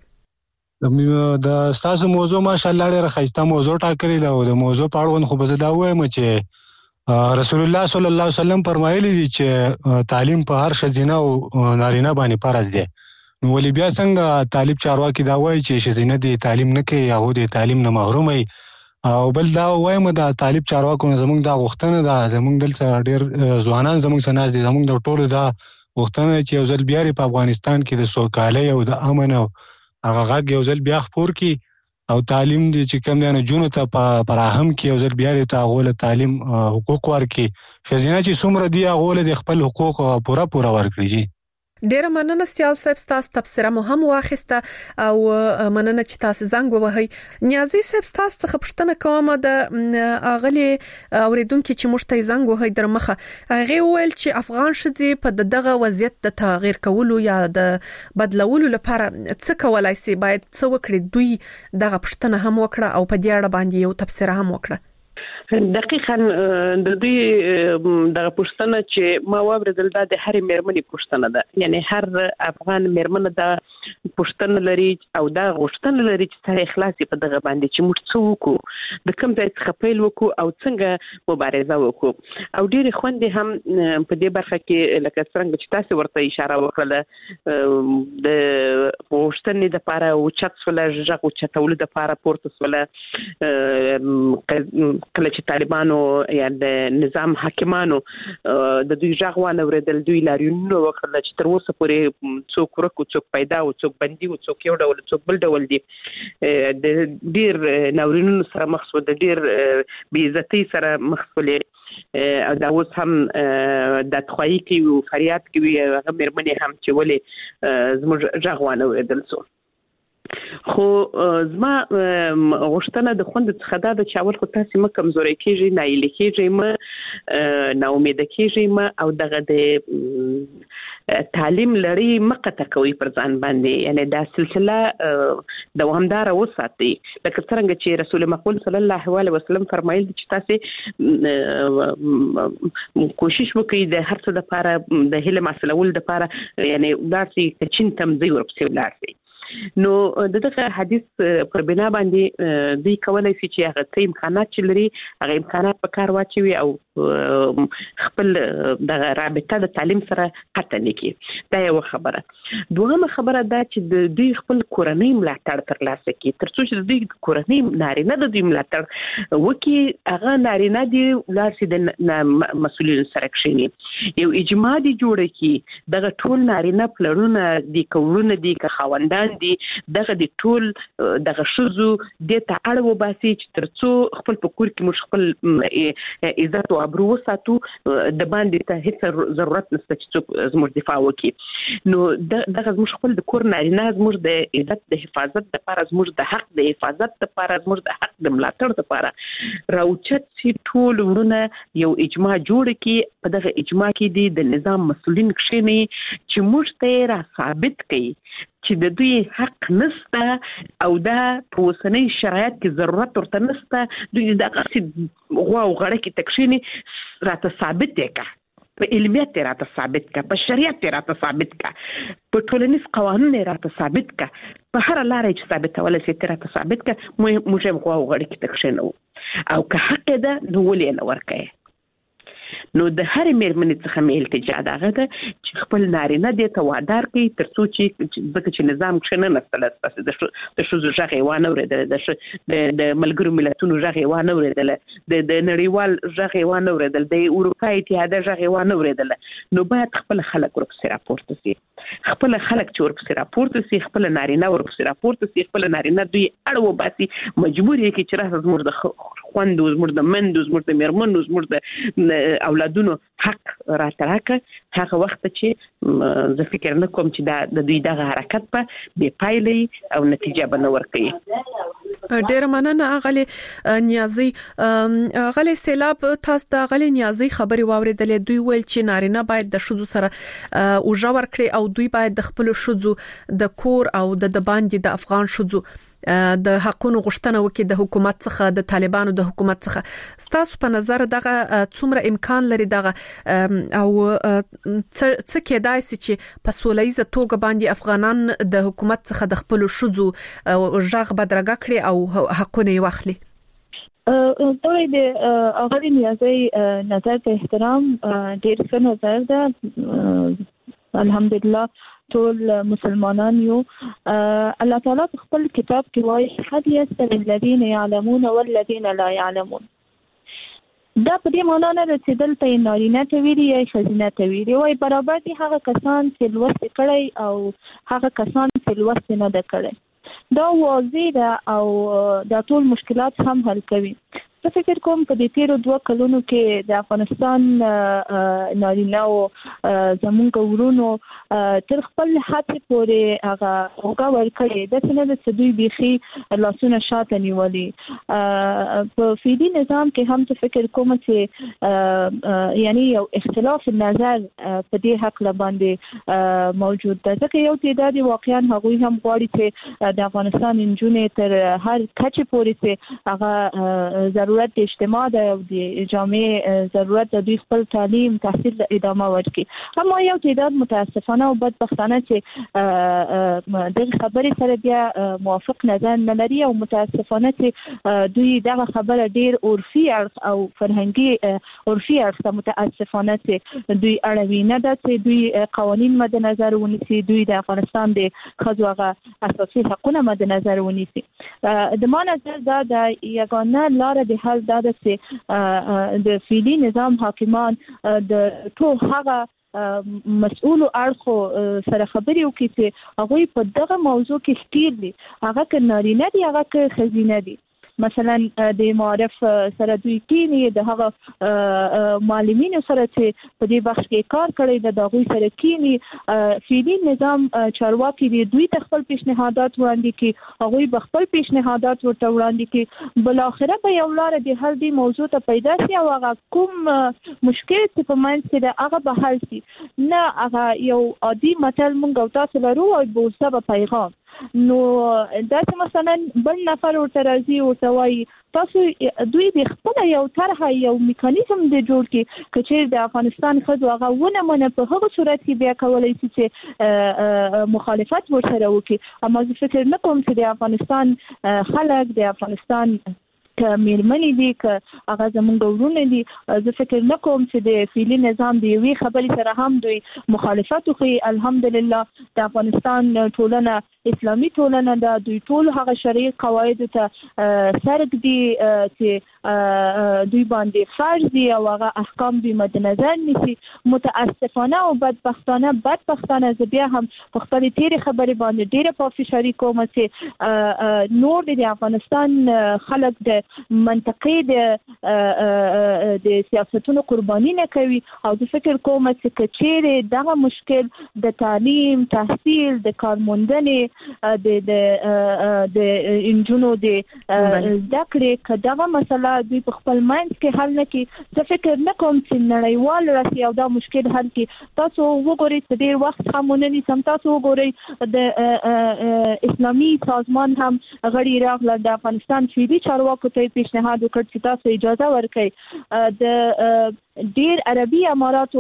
د تاسو موضوع ماشاءالله ډېر ښایسته موضوع ټاکلې ده او د موضوع په اړه خو به زه دا وایم چې رسول الله صلی الله علیه وسلم فرمایلی دي چې تعلیم په هر ښځینه او نارینه باندې فرض دی. نو ولې بیا څنګه طالب چارواکي دا وایي چې ښځینه دي تعلیم نه کوي یا هو د تعلیم نه محروم وي؟ او بل دا وایم د طالب چارواکو زموږ دا غوښتنه ده، زموږ دلته ډېر ځوانان زموږ سره ناز دي، زموږ د ټولو دا غوښتنه چې یو ځل بیا په افغانستان کې د سوکالۍ او د امن او هغه غږ یو ځل بیا خپور کی او تعلیم دي چې کوم نه جون ته پراهم کی یو ځل بیا ته غول تعلیم حقوق ورکي، ښځینه چې څومره دی غول د خپل حقوق پورا پورا ورکړي. ډیره مننه سیال صاحب، تاسو تبصره مو هم واخیسته او مننه چې تاسو زنګ ووهئ. نیازي صاحب تاسو څخه پوښتنه کوم د اغلی اوریدونکو چې موږ ته زنګ ووهئ در مخه، هغه ویل چې افغان شذې په دغه وضعیت د تغییر کولو یا د بدلولو لپاره څه کولای شي، باید څه وکړي؟ دوی دغه پوښتنه هم وکړه او په دې اړه باندې یو تبصره هم وکړه. دقیقاً د دوی د پښتنه چې ما واوریدل دا د هر مېرمنې پښتنه ده، یعنی هر افغان مېرمنه دا پښتنه لري او دا غوښتنه لري چې سره اخلاص په دغه باندې چې موږ څه وکړو، د کوم ځای څخه پیل وکړو او څنګه مبارزه وکړو. او ډېری خوندې هم په دې برخه کې لکه څنګه چې تاسو ورته اشاره وکړه د غوښتنې لپاره او چت ولا ژغ او چتول لپاره پورته ولا کله چې طالبانو یا د نظام حاکمانو د دوی ژغوانه ورېدل، دوی لاریونونه وکړل چې تر اوسه پورې څوک ورکو، څوک پیدا او څوک بندي او څوک یو ډول څوک بل ډول دي، د ډیر ناورینونو سره مخ شو، د ډیر بې عزتۍ سره مخ شولې او دا اوس هم د تخوایي کوي او فریاد کوي هغه مېرمنې هم چې ولې زموږ ژغوانه ورېدل سو. خو زما غوښتنه د خوند څخه دا د چاول خو تاسو مکه کمزوري کیږي، نایل کیږي، ما نا امید کیږي، ما او دغه د تعلیم لري مقته کوي پر ځان باندې، یعنی دا سلسله دوامدار وساتي. لکه څنګه چې رسول مقبول صلی الله علیه وسلم فرمایل چې تاسو کوشش وکړئ د هر څه لپاره د هله مسلول لپاره، یعنی داسې کچین تم دی ورپسې ولارسي. نو دغه حدیث پر بنا باندې دوی کولای شي چې هغه څه امکانات چې لري هغه امکانات په کار واچوي او خپل د رابطه د تعلیم سره قطع نه کړي. دا یو خبره. دویمه خبره دا چې د دوی خپل کورنۍ ملاتړ ترلاسه کړي، ترڅو چې دوی کورنۍ نارینه د دوی ملاتړ وکړي، هغه نارینه دي ولارسي د مسؤلینو سره کښیني، یو اجماع دي جوړ کړي، دغه ټول نارینه پلرونه دي، کورونه دي، که خاوندان دي، دغه د ټول دغه شذو د ته اړه وباسي چې ترڅو خپل په کور کې مش خپل عزت او آبرو وساتو د باندې ته هیڅ ضرورت نشته چې څوک زموږ دفاع وکړي. نو دغه زموږ خپل د کور نارینه زموږ د عزت د حفاظت لپاره زموږ د حق د حفاظت لپاره زموږ د حق د ملاتړ لپاره راوچت چې ټول ورونه یو اجماع جوړ کړي. په دغه اجماع کې دي د نظام مسؤلین کښینی چې موږ ته را ثابت کړي چې د دوی حق نسته او دا په اوسنۍ شرایط کې ضرورت ورته نسته. دوی د قصد غوا او غړه کې تکښینی راته ثابت کړي، په علمیت راته ثابت کړه، په شریعت راته ثابت کړه، په ټولنیز قوانین راته ثابت کړه، په هر لارې چې ثابتول شي راته ثابت کړه. موږ غوا او غړه کې تکښینو او که حق ده نو ولې نه ورکړي. نو د هر میرمنې څخه مې التجا دغه ده چې خپل نارینه دې ته وادار کړي تر څو چې ځکه چې نظام کښنه نستل د ښځو غږ یې وانه اورېدل، د د ملګرو ملتونو غږ یې وانه اورېدل، د د نړیوال غږ یې وانه اورېدل، د اروپا اتحاد غږ یې وانه اورېدل. نو باید خپل خلک ورپسې راپورته شي، خپل خلک چې ورپسې راپورته شي، خپل نارینه ورپسې راپورته شي، خپل نارینه دوی اړ وباسي، مجبور یې کړي چې راځي زموږ د خوندو، زموږ د مندو، زموږ د میرمنو، زموږ د اولادونو حق راتراکه. هغه وخت چې زه فکر نه کوم چې دا د دوی دغه حرکت په بې پایلې او نتیجه به نه ورکوي. ډېر مننه اغلی نیازي. اغلی سیلاب تاسو د اغلی نیازي خبري واوریدلې. دوی ویل چې نارینه باید د شذو سره او ژور کړي او دوی باید د خپل شذو د کور او د باندې د افغان شذو د حقونو غوښتنه وکړي د حکومت څخه، د طالبانو د حکومت څخه. ستاسو په نظر دغه څومره امکان لري دغه او څه کېدای شي چې په سولهییزه توګه باندې افغانان د حکومت څخه د خپل شذو ژغ بدرګه کړي او حقونه یې واخلي؟ دوی د اغلی نیازي نظر ته احترام ډېر ښه نظر ده. الحمدلله ټول مسلمانان یو. الله تعالی په خپل کتاب کې وایي حد یستوی الذین یعلمون والذین لا یعلمون. دا په دې معنا نه ده چې دلته نارینه ته ویلي یا ښځینه ته ویلي، وایي برابر دي هغه کسان چې لوست کړی او هغه کسان چې لوست نه ده کړی. دا واضح ده او دا ټول مشکلات هم حل کوي. زه فکر کوم په دې تیرو دوه کلونو کې د افغانستان نارینه او زمونږ ورونو تر خپل حد پورې هغه هغه ورکړي د څه نه د دوی بيخي لاسونه شاته نیولي. په فیدی نظام کې هم ته فکر کوم چې یعنی یو اختلاف نظر په دې حق باندې موجود ده، ځکه یو تعداد واقعا هغوی هم غواړي چې د افغانستان انجونې تر هر کچه پورې چې هغه ضرورت د اجتماع د جامعه ضرورت د دوی خپل تعلیم تحصیل ادامه ورکړي. اما یو تعداد متاسفانه او بدبختانه چې د خبرې سره بیا موافق نظر نه لري او متاسفانه چې دوی دغه خبره ډیر عرفي او فرهنګي عرفي اړخ متاسفانه چې دوی اړوي، نه ده چې دوی قوانین مد نظر ونیسي، دوی د افغانستان د ښځو هغه اساسي حقوقونه مد نظر ونیسي. د ما نظر دا د یګانه لاره د حل دا ده چې د فعلي نظام حاکمان د ټول هغه مسؤل اړخو سره خبرې وکړي چې هغوی په دغه موضوع کې ښکیل دي، هغه که نارینه دي هغه که ښځینه دي. مثلا د معارف سره دوی کینی د هغه معلمینو سره چې په دې بخش کې کار کړی د دغوی سره کینی. فعلي نظام چارواکي دي دوی ته خپل پیشنهادات وړاندې کړي، هغوی به خپل پیشنهادات ورته وړاندې کړي، بل اخره به یو لار د حل دی موضوع ته پیدا شي او هغه کوم مشکل چې په منځ کې ده هغه به حل شي. نه هغه یو عادي متل مونږ او تاسو لرو او بوسه به پیغام. نو دا چې مثلا بل نفر ورته راځي او توای تاسو دوی د خپل یو طرح یو میکانیزم د جوړ کې کچې د افغانستان خځو هغه ونه منه په هغه صورت کې بیا کولای شي چې مخالفت ورسره وکړي. اما زه فکر نه کوم چې د افغانستان خلک د افغانستان که میرمنې دي که هغه زمونږ ورونه دي، زه فکر نه کوم چې د فعلي نظام د یوې خبرې سره هم دوی مخالفت وکړي. الحمدلله د افغانستان ټولنه اسلامي ټولنه د دوی ټول هغه شرعي قواعد ته سرګ دي چې دوی باندې فرض دي او هغه احکام دوی مد نظر نیسي. متاسفانه او بدبختانه بدبختانه زه بیا هم په خپل تیری خبرې باندې ډیره پافشاری کوم چې نور د افغانستان خلک د منطقې د د سیاستونو قرباني نه کوي او د فکر کوم چې کچېره دغه مشکل د تعلیم تحصیل د کارموندنې د د د انجونو د ذکر کداغه مسله دوی په خپل منځ کې حل نه کوي. زه فکر نه کوم چې نړیوال راسي او دا مشکل حل کړي. تاسو وګورئ چې ډیر وخت خامونني سم تاسو وګورئ د اسلامي سازمان هم غړي راغله د افغانستان فیدی چارواکو ته پیشنهاد وکړ چې تاسو اجازه ورکړئ د ډیر عربي اماراتو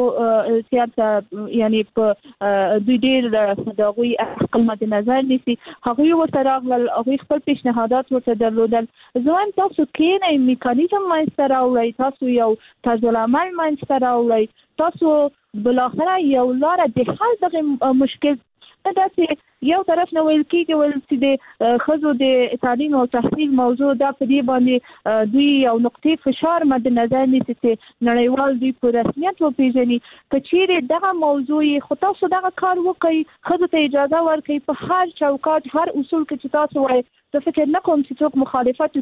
سیاست یعنی په دوی ډیر د غوي خپل مد نظر نیسي هغه ورته راغلل هغه خپل پیشنهادات ورته درلودل. ځوان تاسو کې نه میکانیزم منځته راوړئ تاسو یو طرز العمل منځته راوړئ تاسو بلاخره یو لار د حل دغه مشکل دا چې یو طرف نه ویل کېږي ول چې د خزو د تعلیم او تحصیل موضوع دا په دې باندې دوی یو نقطې فشار مد نظر نیسي چې نړیوال دوی په رسمیت وپیژني. کچېره دغه موضوع خو تاسو دغه کار وکړئ خزو ته اجازه ورکړئ په هر چوکاټ هر اصول کې چې تاسو وایي. زه فکر نه کوم چې څوک مخالفت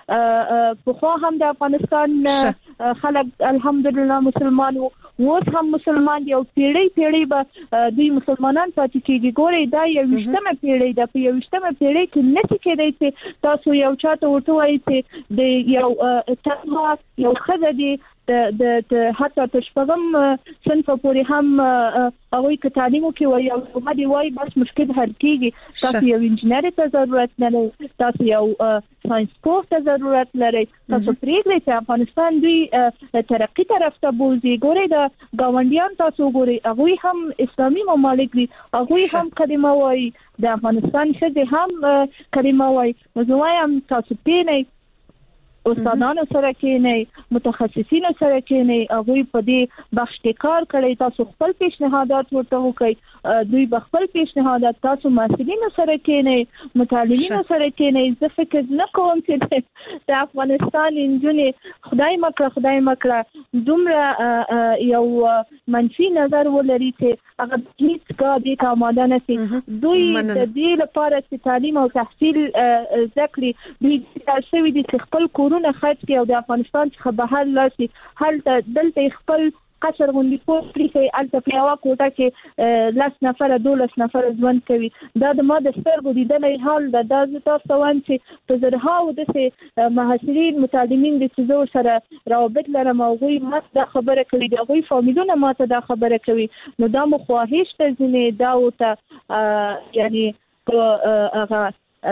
وکړي. په خو هم د افغانستان خلک الحمدلله مسلمان وو اوس هم مسلمان یو پیړۍ پیړۍ به دوی مسلمانان پاتې کېږي. ګورئ دا یو ویشتمه پیړۍ ده په یو ویشتمه پیړۍ کې نشي کېدای چې تاسو یو چاته ورته وایي چې د یو تنها یو ښځه دی د د حتی تشپغم صنف پورې هم هغه کې تعلیم کې وایي او هغه دی وایي بس مشکل حل کېږي. تاسو یو انجینر ته ضرورت نه لري تاسو یو ساينس پوه ته ضرورت لري تاسو پریږدئ چې افغانستان دوی ترقی طرف ته بوزي. ګورئ د ګاونډیان تاسو ګورئ هغه هم اسلامي ممالک دي هغه هم کلمه وایي د افغانستان ښځې هم کلمه وایي. نو وایم تاسو پینئ استادانو سره کېنئ متخصصینو سره کېنئ هغوی په دې بخش کې کار کړی تاسو خپل پیشنهادات ورته وکړئ دوی به خپل پیشنهادات تاسو مسؤلینو سره کېنئ متعلمینو سره کېنئ. زه فکر نه کوم چې د افغانستان نجونې خدای مکړه خدای مکړه دومره یو منفي نظر ولري چې هغه هیڅ کار دې ته آماده نه شي. دوی د دې لپاره چې تعلیم او تحصیل زده کړي دوی ځای شوي دي چې خپل کورونه خرڅ کړي او د افغانستان څخه بهر لاړ شي. هلته دلته خپل قصر غونډې پورې کوي هلته په یوه کوټه کې لس نفره دولس نفره ژوند کوي. دا د ما د سترګو لیدلی حال ده. دا زه تاسو ته وایم چې په زرهاو داسې محصلین متعلمین دي چې زه ورسره روابط لرم او هغوی ما ته دا خبره کوي د هغوی فامیلونه ما ته دا خبره کوي. نو دا مو خواهش ته ځینې دا ورته یعنی په هغه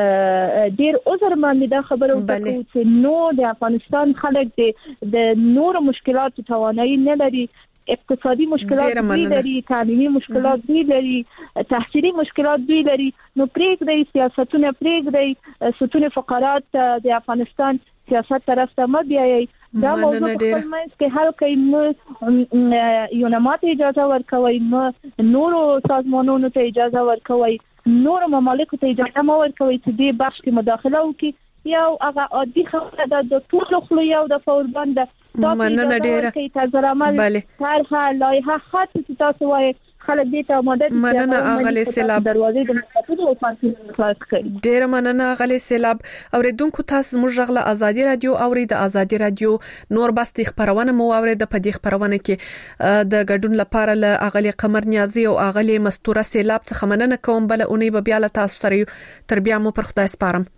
ډیر عذر باندې دا خبره وکړو چې نو د افغانستان خلک د نور مشکلات توانایي نه لري اقتصادي مشکلات دوی لري تعلیمي مشکلات دوی لري تحصیلي مشکلات دوی لري. نو پرېږدئ سیاستونه پرېږدئ ستون فقرات د افغانستان سیاست طرف ته مه بیایئ. دا موضوع په خپل منځ کې حل کړئ. نو یونامات اجازه ورکوئ نو نورو سازمانونو ته اجازه ورکوئ نور ممالک ته اجازه مو ورکوي چې دې بخش کې مداخله وکړي. یو هغه عادي خبره ده د ټولو خلو یو د فوربند ده مننه ډیره کې تاسو رامل طرحه لایحه خاصه چې تاسو وایي خلک دې ته مدد مننه اغلی سیلاب دروازې د مستقبل او فارسی خلاص کړي. ډیره مننه اغلی سیلاب اوریدونکو تاسو زموږ غږ له ازادي رادیو اوري د ازادي رادیو نور بس خبرونه مو اورید په دې خبرونه کې د ګډون لپاره له اغلی قمر نیازي او اغلی مستوره سیلاب څخه مننه کوم بل اونۍ به بیا له تاسو سره تر بیا مو پر خدای سپارم.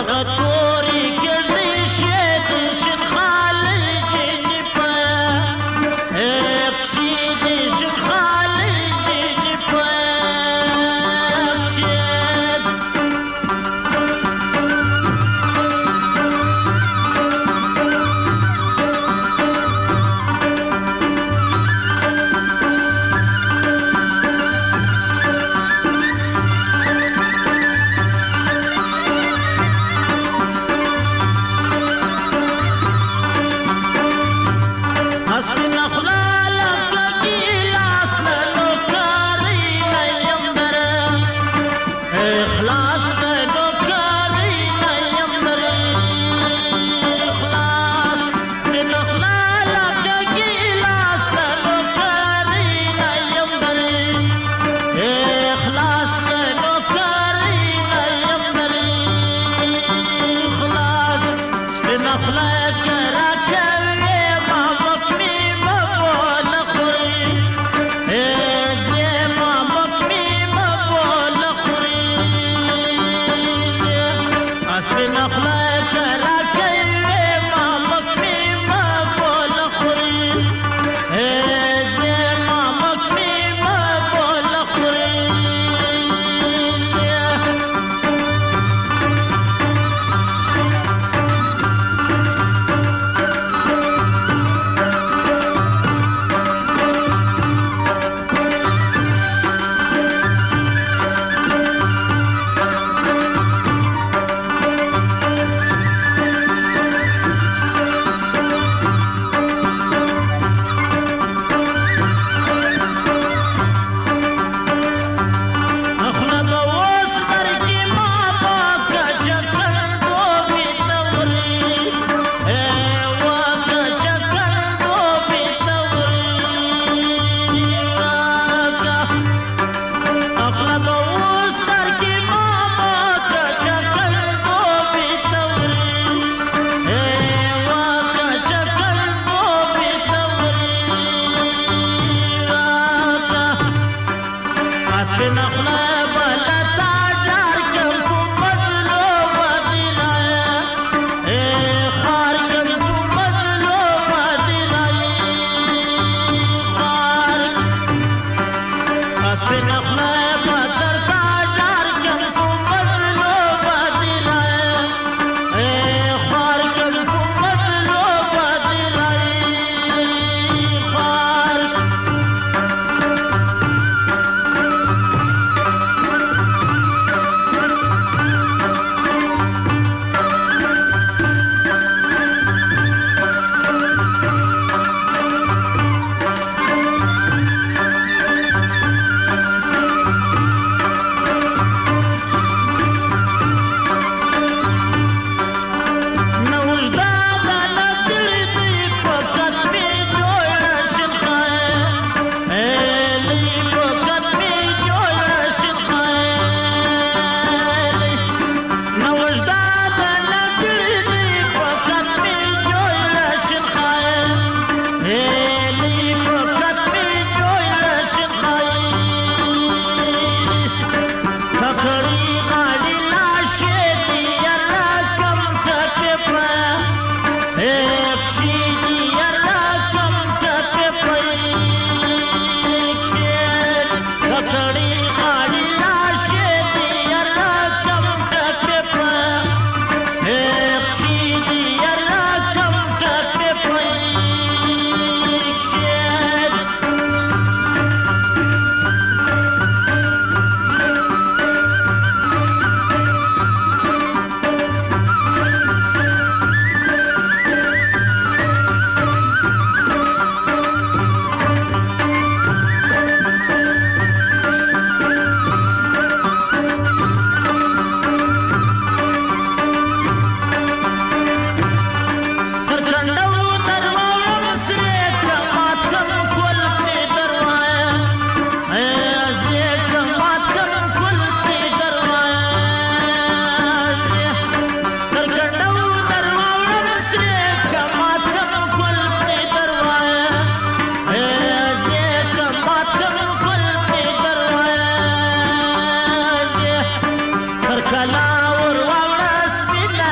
کلا ور وړه سپین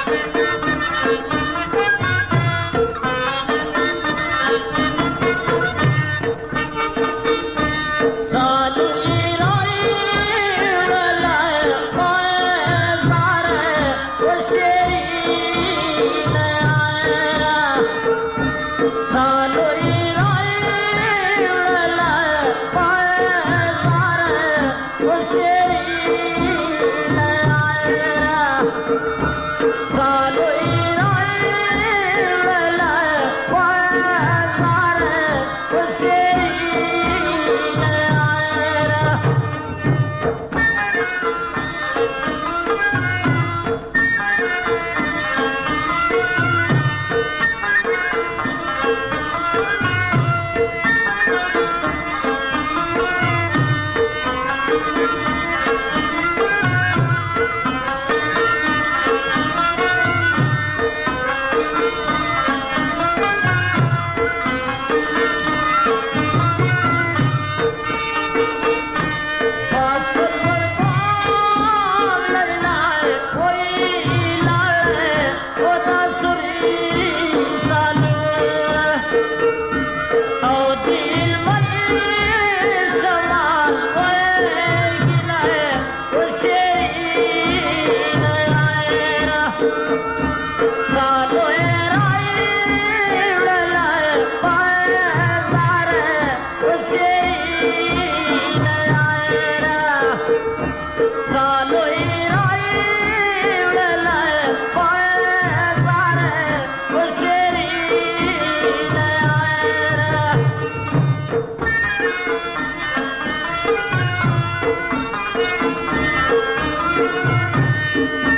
Thank you.